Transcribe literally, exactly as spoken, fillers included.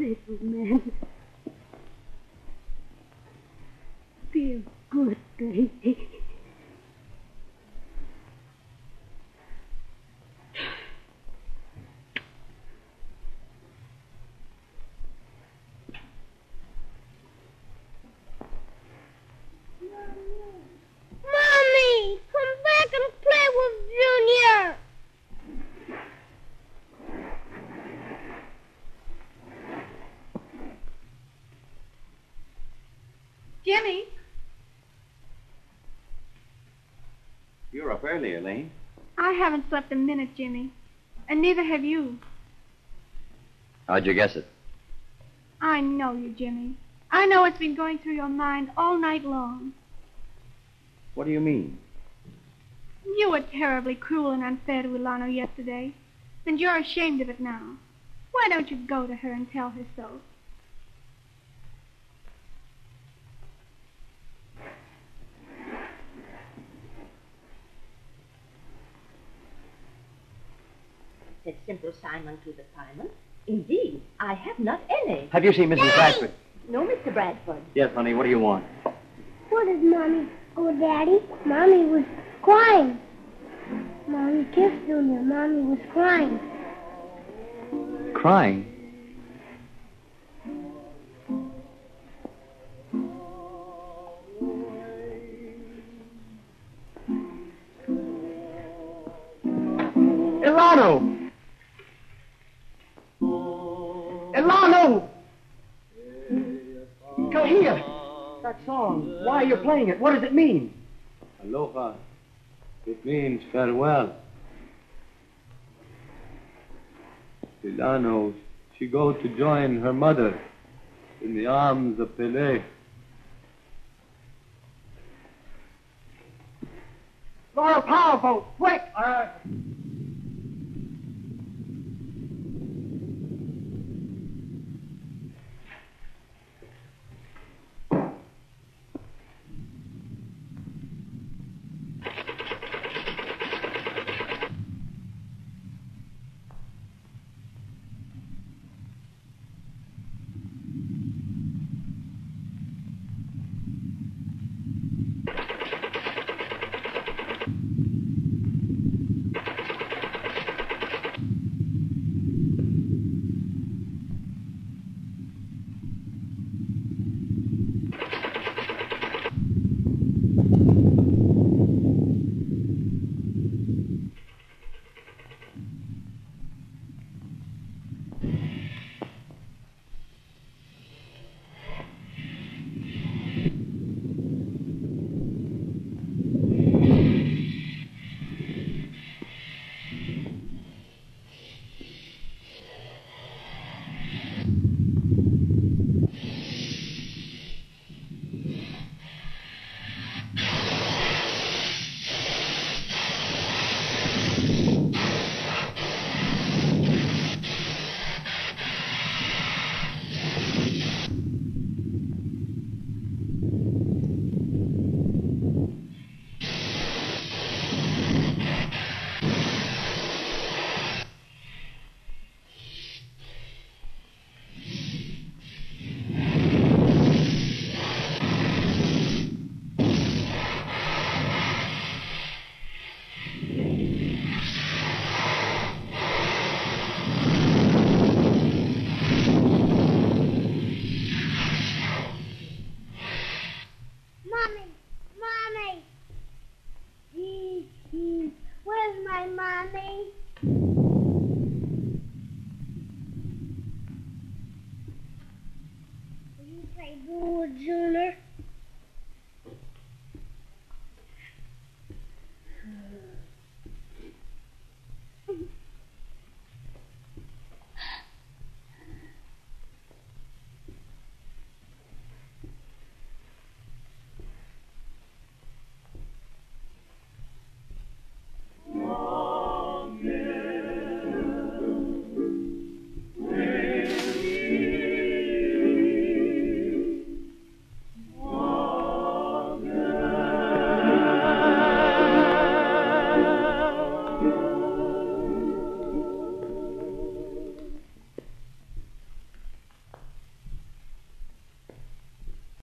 little man. Feel good, baby. Mommy, come back and play with Junior. Jimmy? You're up early, Elaine. I haven't slept a minute, Jimmy. And neither have you. How'd you guess it? I know you, Jimmy. I know it's been going through your mind all night long. What do you mean? You were terribly cruel and unfair to Ilano yesterday, and you're ashamed of it now. Why don't you go to her and tell her so? Said Simple Simon to the fireman. Indeed, I have not any. Have you seen Missus Bradford? No, Mister Bradford. Yes, honey. What do you want? What did Mommy... Oh, Daddy, Mommy was crying. Mommy kissed Junior. Mommy was crying. Crying? Ilano! Ilano! Come here! That song, why are you playing it? What does it mean? Aloha. It means farewell. Ilano, she go to join her mother in the arms of Pele. For a powerboat, quick!